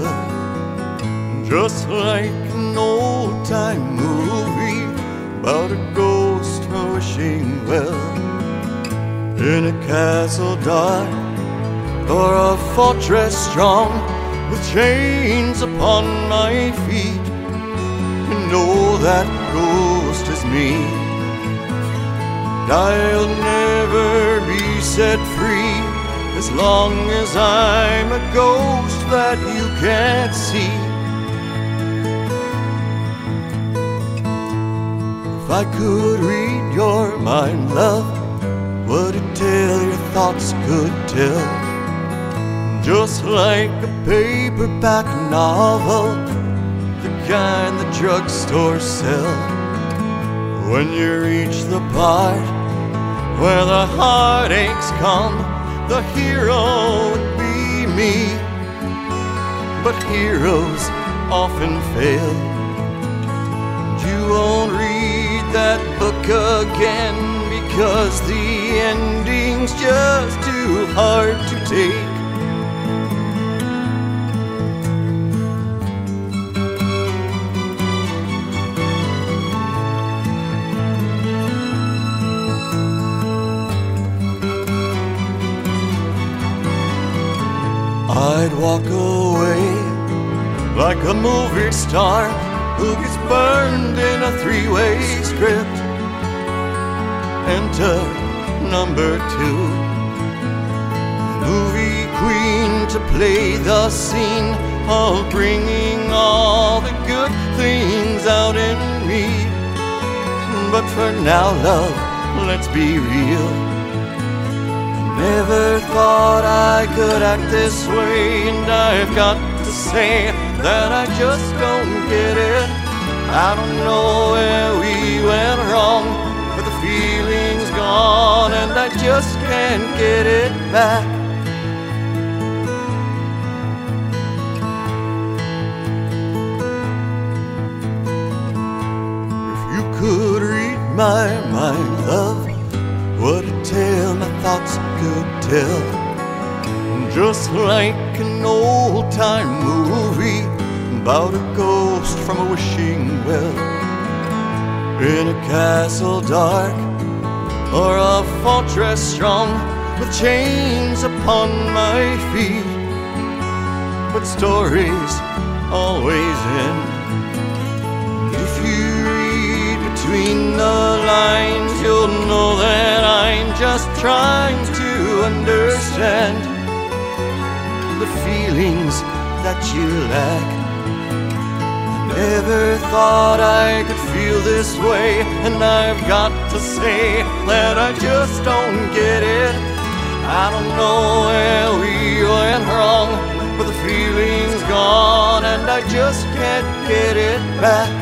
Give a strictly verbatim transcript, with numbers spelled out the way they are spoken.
well, just like an old-time movie about a ghost from a wishing well. In a castle dark or a fortress strong, with chains upon my feet, you know that ghost is me. And I'll never be set free as long as I'm a ghost that you can't see. If I could read your mind, love, would it tell your thoughts could tell? Just like a paperback novel, the kind the drugstores sell. When you reach the part where the heartaches come, the hero would be me. But heroes often fail. You won't read that book again because the ending's just too hard to take. I'd walk away like a movie star who gets burned in a three-way script. Enter number two, movie queen to play the scene of bringing all the good things out in me. But for now, love, let's be real. Never thought I could act this way, and I've got to say that I just don't get it. I don't know where we went wrong, but the feeling's gone and I just can't get it back. If you could read my mind, love, what a tale my thoughts could tell. Just like an old-time movie about a ghost from a wishing well. In a castle dark or a fortress strong, with chains upon my feet. But stories always end. If you read between the lines, you'll know that I'm just trying to understand the feelings that you lack. I never thought I could feel this way, and I've got to say that I just don't get it. I don't know where we went wrong, but the feeling's gone and I just can't get it back.